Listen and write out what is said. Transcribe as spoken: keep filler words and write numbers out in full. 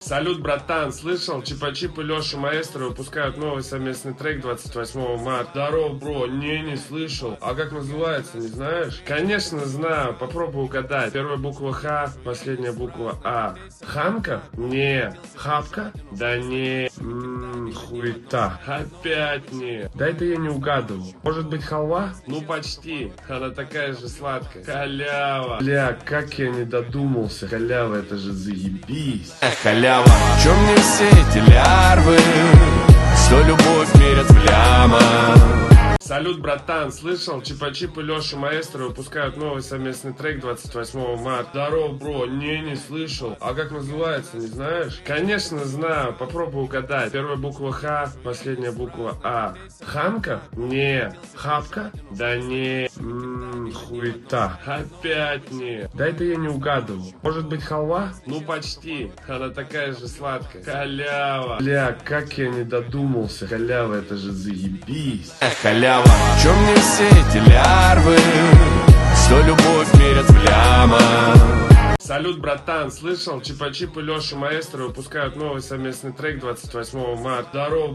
Салют, братан, слышал? Чипа-чип и Леша Маэстро выпускают новый совместный трек двадцать восьмого марта. Здорово, бро. Не, не слышал. А как называется, не знаешь? Конечно, знаю. Попробуй угадать. Первая буква Х, последняя буква А. Ханка? Не. Хапка? Да не. Ммм, хуета. Опять не. Да это я не угадывал. Может быть, халва? Ну, почти. Она такая же сладкая. Халява. Бля, как я не додумался. Халява, это же заебись. Халява. В чем мне все эти лярвы, что любовь мерят в лямах? Салют, братан, слышал? Чипа-чип и Леша Маэстро выпускают новый совместный трек двадцать восьмого марта. Здорово, бро. Не, не слышал. А как называется, не знаешь? Конечно, знаю. Попробуй угадать. Первая буква Х, последняя буква А. Ханка? Не. Хапка? Да не. Ммм, хуета. Опять не. Да это я не угадывал. Может быть, халва? Ну, почти. Она такая же сладкая. Халява. Бля, как я не додумался. Халява, это же заебись. Халява. В чем мне все эти лярвы, что любовь мерят в лямах? Салют, братан, слышал? Чипа-чип и Леша Маэстро выпускают новый совместный трек двадцать восьмого марта. Здорово.